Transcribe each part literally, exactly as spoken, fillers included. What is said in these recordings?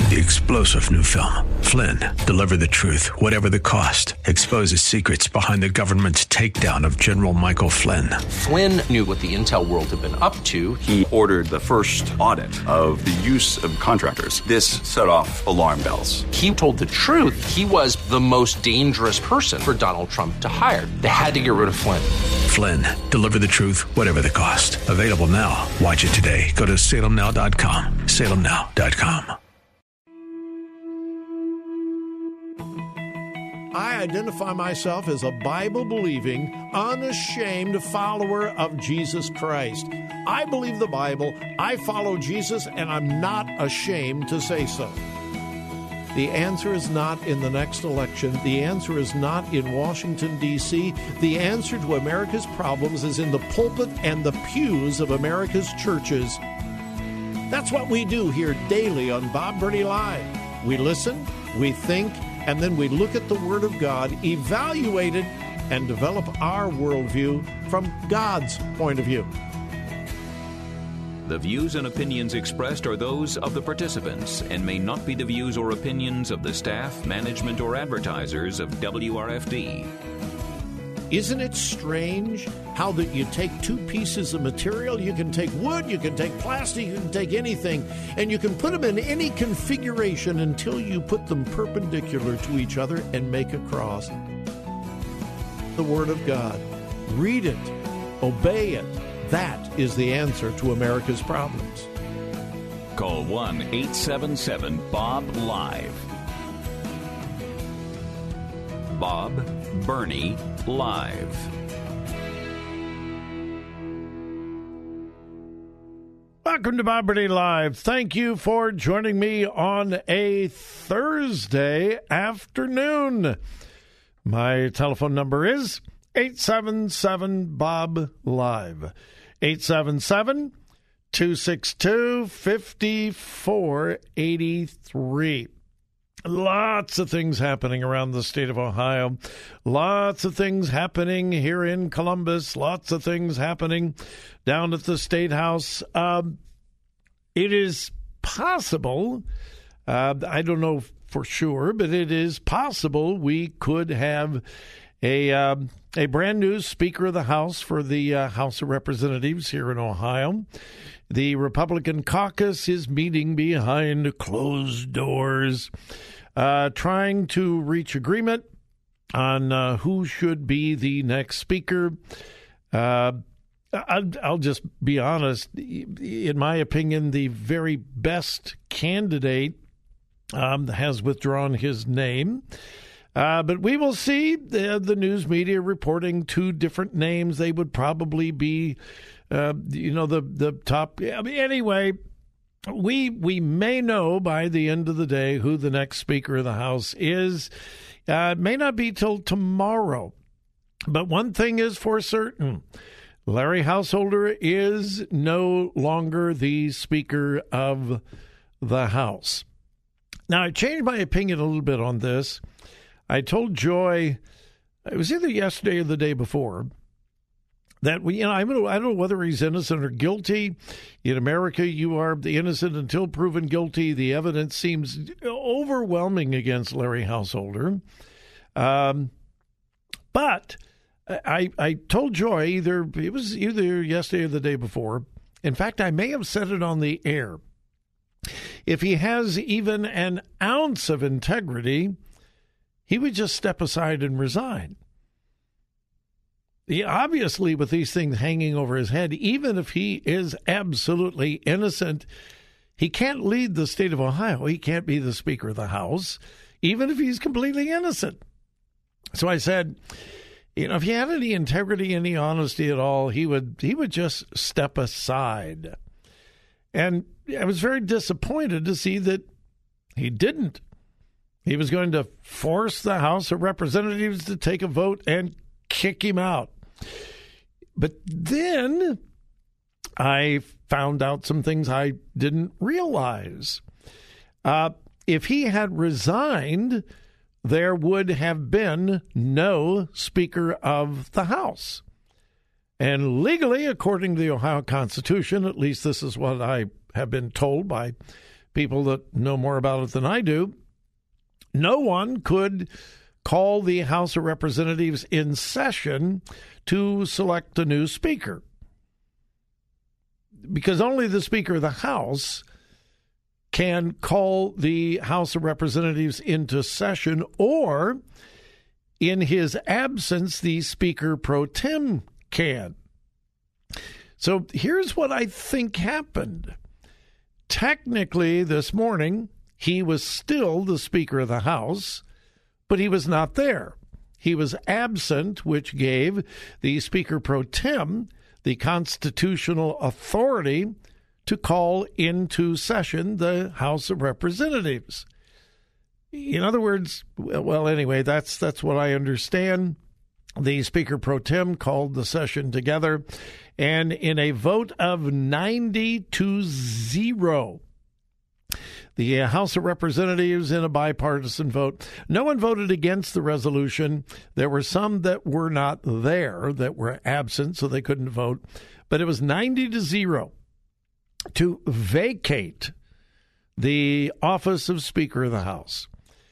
The explosive new film, Flynn, deliver the truth, whatever the cost, exposes secrets behind the government's takedown of General Michael Flynn. Flynn knew what the intel world had been up to. He ordered the first audit of the use of contractors. This set off alarm bells. He told the truth. He was the most dangerous person for Donald Trump to hire. They had to get rid of Flynn. Flynn, deliver the truth, whatever the cost. Available now. Watch it today. Go to salem now dot com. salem now dot com. I identify myself as a Bible-believing, unashamed follower of Jesus Christ. I believe the Bible, I follow Jesus, and I'm not ashamed to say so. The answer is not in the next election. The answer is not in Washington, D C The answer to America's problems is in the pulpit and the pews of America's churches. That's what we do here daily on Bob Burney Live. We listen, we think, and then we look at the Word of God, evaluate it, and develop our worldview from God's point of view. The views and opinions expressed are those of the participants and may not be the views or opinions of the staff, management, or advertisers of W R F D. Isn't it strange how that you take two pieces of material, you can take wood, you can take plastic, you can take anything, and you can put them in any configuration until you put them perpendicular to each other and make a cross. The Word of God. Read it. Obey it. That is the answer to America's problems. Call one eight seven seven B O B LIVE. Bob Burney Live. Welcome to Bob Burney Live. Thank you for joining me on a Thursday afternoon. My telephone number is eight seven seven B O B LIVE. eight seven seven, two six two, five four eight three. Lots of things happening around the state of Ohio. Lots of things happening here in Columbus. Lots of things happening down at the State House. Um, it is possible, uh, I don't know for sure, but it is possible we could have a uh, a brand new Speaker of the House for the uh, House of Representatives here in Ohio. The Republican caucus is meeting behind closed doors, uh, trying to reach agreement on uh, who should be the next speaker. Uh, I'll, I'll just be honest. In my opinion, the very best candidate um, has withdrawn his name. Uh, but we will see the, the news media reporting two different names. They would probably be, uh, you know, the, the top. I mean, anyway, we we may know by the end of the day who the next Speaker of the House is. Uh, it may not be till tomorrow. But one thing is for certain. Larry Householder is no longer the Speaker of the House. Now, I changed my opinion a little bit on this. I told Joy, it was either yesterday or the day before, that we, you know, I don't, I don't know whether he's innocent or guilty. In America, you are the innocent until proven guilty. The evidence seems overwhelming against Larry Householder. Um, but I, I told Joy either it was either yesterday or the day before. In fact, I may have said it on the air. If he has even an ounce of integrity, he would just step aside and resign. He obviously, with these things hanging over his head, even if he is absolutely innocent, he can't lead the state of Ohio. He can't be the Speaker of the House, even if he's completely innocent. So I said, you know, if he had any integrity, any honesty at all, he would he would just step aside. And I was very disappointed to see that he didn't. He was going to force the House of Representatives to take a vote and kick him out. But then I found out some things I didn't realize. Uh, if he had resigned, there would have been no Speaker of the House. And legally, according to the Ohio Constitution, at least this is what I have been told by people that know more about it than I do, no one could call the House of Representatives in session to select a new speaker, because only the Speaker of the House can call the House of Representatives into session, or in his absence, the Speaker pro tem can. So here's what I think happened. Technically, this morning, he was still the Speaker of the House, but he was not there. He was absent, which gave the Speaker pro tem the constitutional authority to call into session the House of Representatives. In other words, well, anyway, that's that's what I understand. The Speaker pro tem called the session together, and in a vote of ninety to zero, the House of Representatives, in a bipartisan vote, no one voted against the resolution. There were some that were not there, that were absent, so they couldn't vote. But it was ninety to zero to vacate the office of Speaker of the House.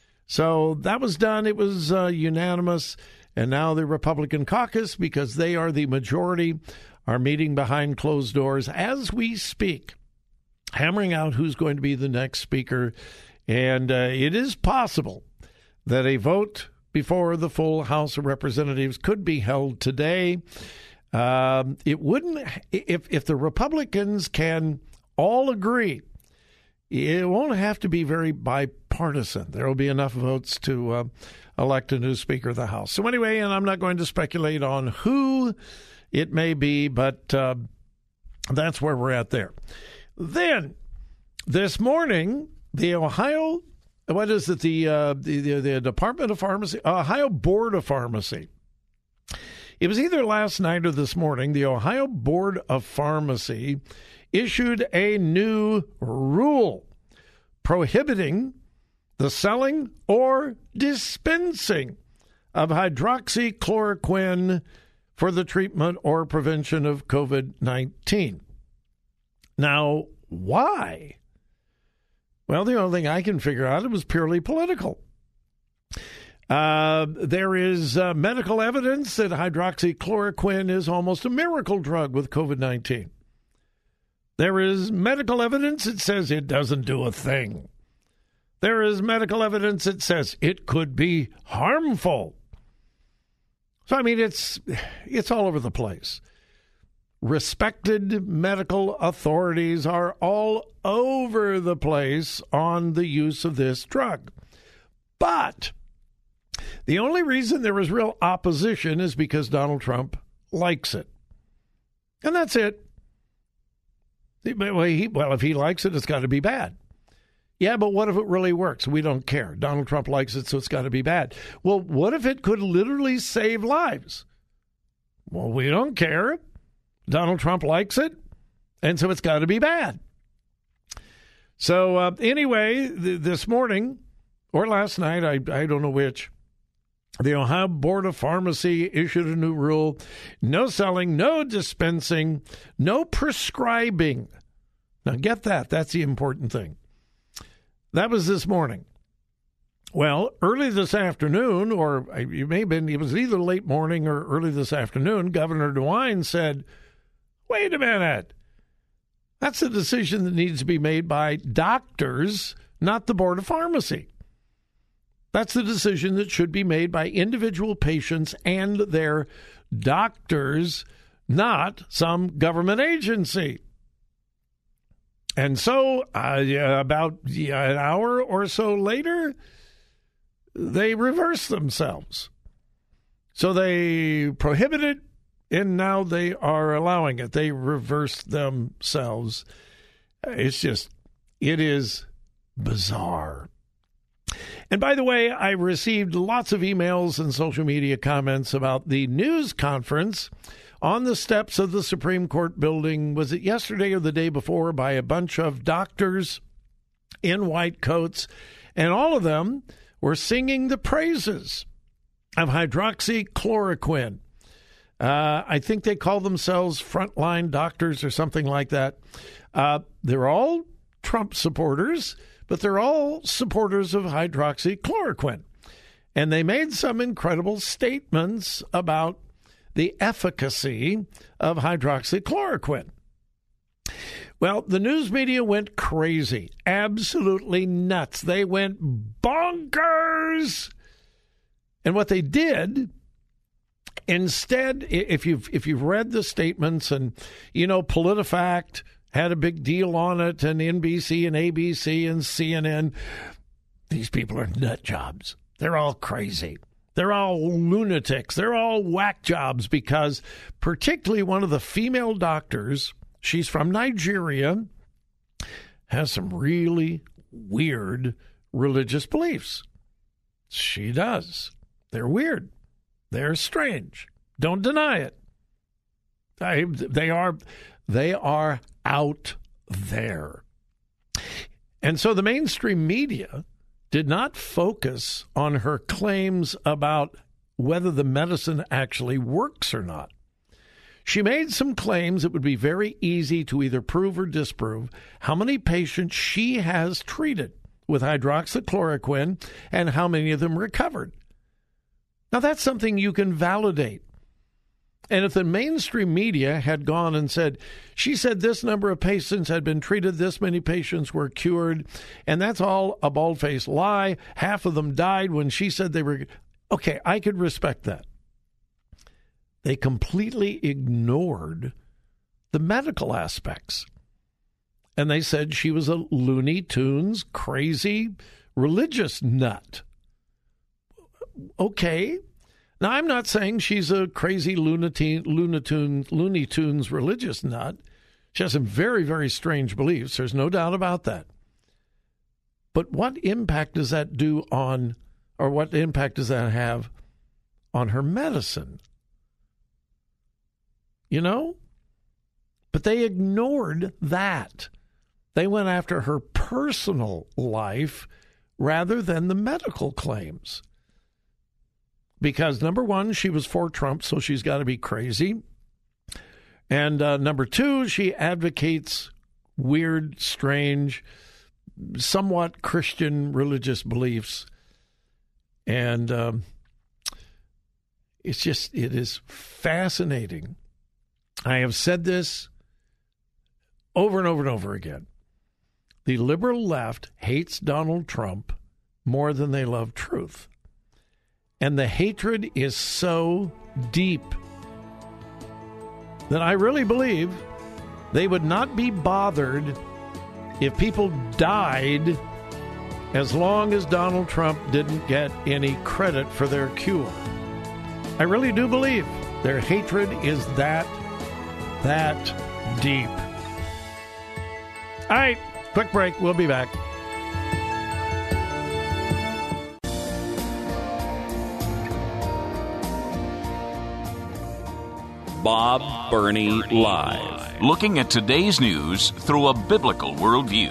So that was done. It was uh, unanimous. And now the Republican caucus, because they are the majority, are meeting behind closed doors as we speak, hammering out who's going to be the next speaker. And uh, it is possible that a vote before the full House of Representatives could be held today. Um, it wouldn't, if if the Republicans can all agree, it won't have to be very bipartisan. There will be enough votes to uh, elect a new Speaker of the House. So anyway, and I'm not going to speculate on who it may be, but uh, that's where we're at there. Then, this morning, the Ohio, what is it, the, uh, the, the, the Department of Pharmacy, Ohio Board of Pharmacy. It was either last night or this morning, the Ohio Board of Pharmacy issued a new rule prohibiting the selling or dispensing of hydroxychloroquine for the treatment or prevention of COVID nineteen. Now, why? Well, the only thing I can figure out, it was purely political. Uh, there is uh, medical evidence that hydroxychloroquine is almost a miracle drug with COVID nineteen. There is medical evidence that says it doesn't do a thing. There is medical evidence that says it could be harmful. So, I mean, it's it's all over the place. Respected medical authorities are all over the place on the use of this drug. But the only reason there is real opposition is because Donald Trump likes it. And that's it. Well, he, well, if he likes it, it's got to be bad. Yeah, but what if it really works? We don't care. Donald Trump likes it, so it's got to be bad. Well, what if it could literally save lives? Well, we don't care. Donald Trump likes it, and so it's got to be bad. So uh, anyway, th- this morning, or last night, I, I don't know which, the Ohio Board of Pharmacy issued a new rule. No selling, no dispensing, no prescribing. Now get that. That's the important thing. That was this morning. Well, early this afternoon, or it may have been, it was either late morning or early this afternoon, Governor DeWine said, wait a minute. That's a decision that needs to be made by doctors, not the Board of Pharmacy. That's the decision that should be made by individual patients and their doctors, not some government agency. And so uh, about yeah, an hour or so later, they reversed themselves. So they prohibited, and now they are allowing it. They reversed themselves. It's just, it is bizarre. And by the way, I received lots of emails and social media comments about the news conference on the steps of the Supreme Court building. Was it yesterday or the day before? By a bunch of doctors in white coats. And all of them were singing the praises of hydroxychloroquine. Uh, I think they call themselves frontline doctors or something like that. Uh, they're all Trump supporters, but they're all supporters of hydroxychloroquine. And they made some incredible statements about the efficacy of hydroxychloroquine. Well, the news media went crazy, absolutely nuts. They went bonkers. And what they did, instead, if you've if you've read the statements, and you know, PolitiFact had a big deal on it, and N B C and A B C and C N N, these people are nut jobs. They're all crazy. They're all lunatics. They're all whack jobs, because particularly one of the female doctors, she's from Nigeria, has some really weird religious beliefs. She does. They're weird. They're strange. Don't deny it. I, they are, they are out there. And so the mainstream media did not focus on her claims about whether the medicine actually works or not. She made some claims it would be very easy to either prove or disprove how many patients she has treated with hydroxychloroquine and how many of them recovered. Now, that's something you can validate. And if the mainstream media had gone and said, she said this number of patients had been treated, this many patients were cured, and that's all a bald-faced lie, half of them died when she said they were, okay, I could respect that. They completely ignored the medical aspects. And they said she was a Looney Tunes, crazy, religious nut. Okay. Now, I'm not saying she's a crazy Looney, Looney, Tunes, Looney Tunes religious nut. She has some very, very strange beliefs. There's no doubt about that. But what impact does that do on, or what impact does that have on her medicine? You know? But they ignored that. They went after her personal life rather than the medical claims. Because, number one, she was for Trump, so she's got to be crazy. And uh, number two, she advocates weird, strange, somewhat Christian religious beliefs. And um, it's just, it is fascinating. I have said this over and over and over again. The liberal left hates Donald Trump more than they love truth. And the hatred is so deep that I really believe they would not be bothered if people died as long as Donald Trump didn't get any credit for their cure. I really do believe their hatred is that, that deep. All right, quick break. We'll be back. Bob Burney Live. Looking at today's news through a biblical worldview.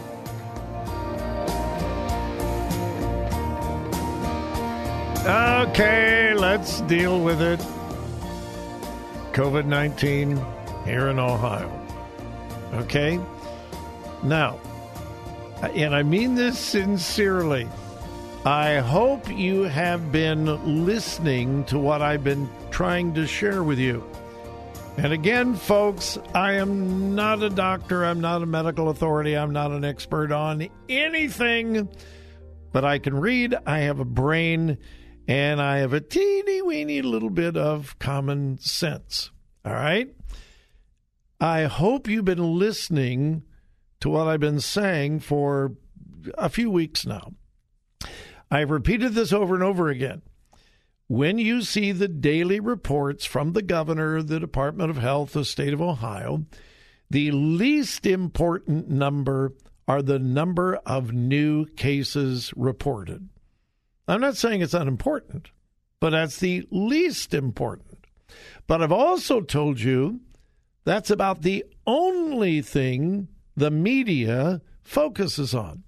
Okay, let's deal with it. covid nineteen here in Ohio. Okay? Now, and I mean this sincerely, I hope you have been listening to what I've been trying to share with you. And again, folks, I am not a doctor. I'm not a medical authority. I'm not an expert on anything. But I can read. I have a brain. And I have a teeny-weeny little bit of common sense. All right? I hope you've been listening to what I've been saying for a few weeks now. I've repeated this over and over again. When you see the daily reports from the governor, the Department of Health, the state of Ohio, the least important number are the number of new cases reported. I'm not saying it's unimportant, but that's the least important. But I've also told you that's about the only thing the media focuses on.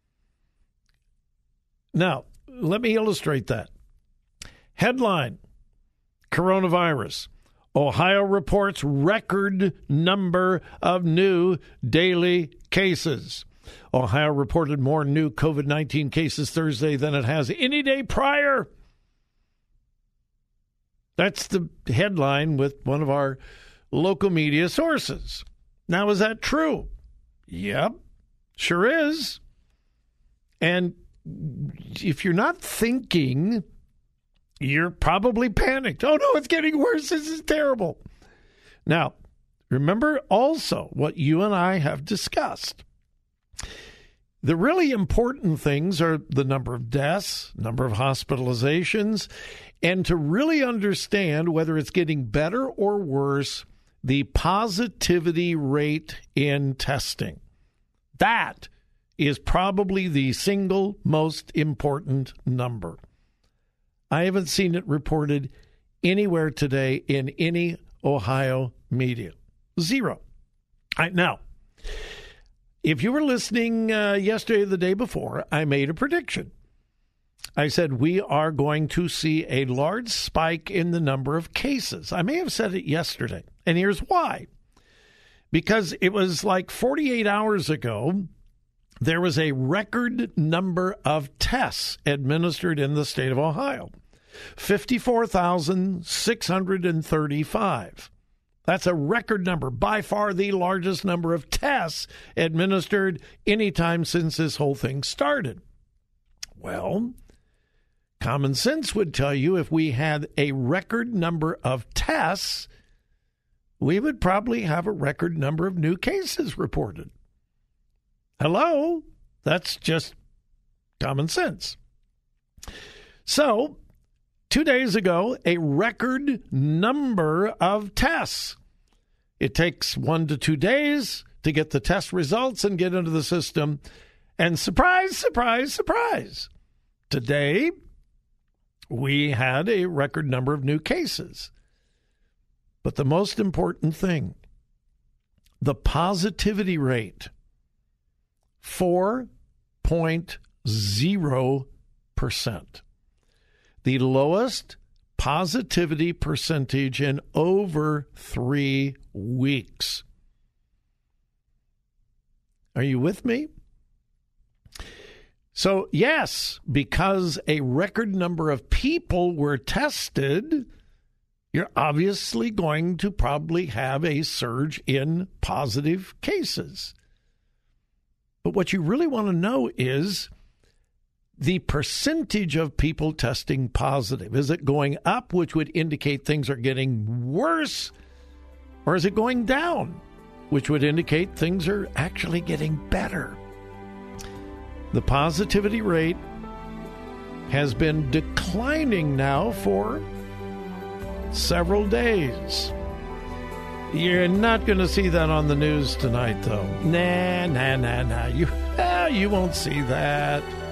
Now, let me illustrate that. Headline, coronavirus. Ohio reports record number of new daily cases. Ohio reported more new COVID nineteen cases Thursday than it has any day prior. That's the headline with one of our local media sources. Now, is that true? Yep, sure is. And if you're not thinking, you're probably panicked. Oh, no, it's getting worse. This is terrible. Now, remember also what you and I have discussed. The really important things are the number of deaths, number of hospitalizations, and to really understand whether it's getting better or worse, the positivity rate in testing. That is probably the single most important number. I haven't seen it reported anywhere today in any Ohio media. Zero. I, now, if you were listening uh, yesterday or the day before, I made a prediction. I said we are going to see a large spike in the number of cases. I may have said it yesterday, and here's why. Because it was like forty-eight hours ago, there was a record number of tests administered in the state of Ohio, fifty-four thousand six hundred thirty-five. That's a record number, by far the largest number of tests administered anytime since this whole thing started. Well, common sense would tell you if we had a record number of tests, we would probably have a record number of new cases reported. Hello? That's just common sense. So, two days ago, a record number of tests. It takes one to two days to get the test results and get into the system. And surprise, surprise, surprise. Today, we had a record number of new cases. But the most important thing, the positivity rate, four point zero percent. The lowest positivity percentage in over three weeks. Are you with me? So, yes, because a record number of people were tested, you're obviously going to probably have a surge in positive cases. But what you really want to know is the percentage of people testing positive. Is it going up, which would indicate things are getting worse? Or is it going down, which would indicate things are actually getting better? The positivity rate has been declining now for several days. You're not going to see that on the news tonight, though. Nah, nah, nah, nah. You, ah, you won't see that.